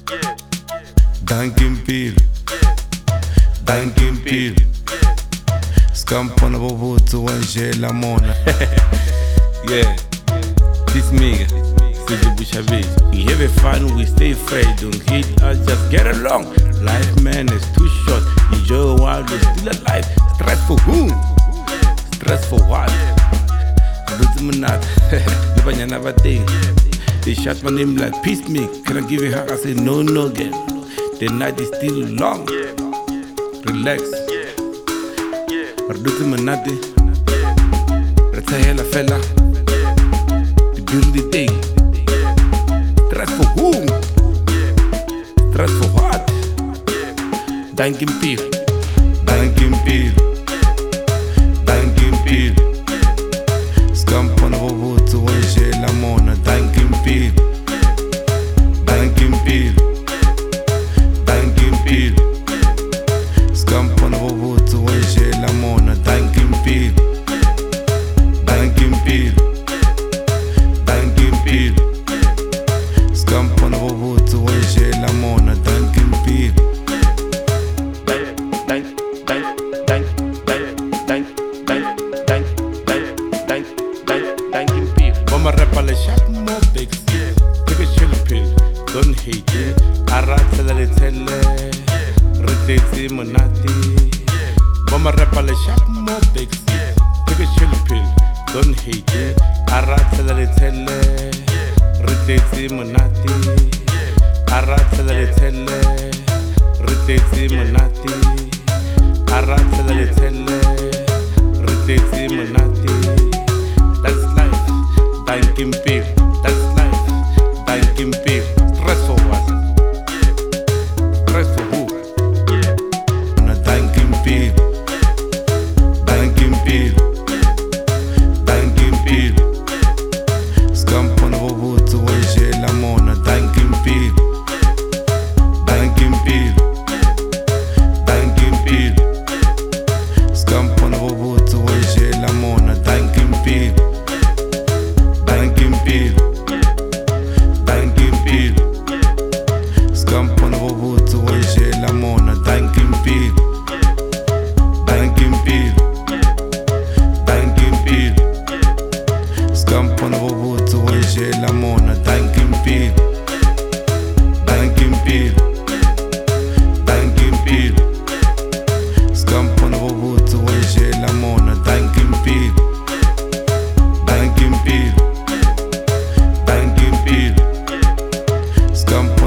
Dankimpilo, Dankimpilo. Scampana bobutsu wanjela mona. Yeah, this nigga, Sidi Bushabis. We have a fun, we stay afraid, don't hate us, just get along. Life, man, is too short. Enjoy while you're still alive. Stress for whom? Stress for what? They shot my name like peace me. Can I give you a hug? I say no, no again. The night is still long. Relax. Reduce manati. Retire la fella. The beauty day. Stress for whom? Stress for what? Dankimpilo, Dankimpilo, Dankimpilo. Scampana bobutsu wanjela mona. Dankimpilo, Dankimpilo, Dankimpilo. Scampana bobutsu wanjela mona. Dankimpilo, Dankimpilo, Dankimpilo. Scampana bobutsu wanjela mona. Dankimpilo. Mama rapper le shot more bigs. Take a chill pill, don't hate it. Arata le tele, retete monati. Mama rapper le shot more bigs. Take a chill pill, don't hate it. Arata le tele, retete monati. Arata le tele, retete monati. Arata le tele, retete monati. That's life, Dankimpilo. That's life, Dankimpilo. Stress for what? Stress for who? Na Dankimpilo, Dankimpilo, Dankimpilo. Scampana bobutsu wanjela mona. Dankimpilo, Dankimpilo, Dankimpilo. Scampana bobutsu wanjela mona. Dankimpilo, Dankimpilo, Dankimpilo. Scampana bobutsu wanjela mona. Dankimpilo, Dankimpilo, Dankimpilo. Scampana bobutsu wanjela mona. Dankimpilo, Dankimpilo, Dankimpilo. Scampana bobutsu wanjela mona. Dankimpilo, Dankimpilo, Dankimpilo. Scampana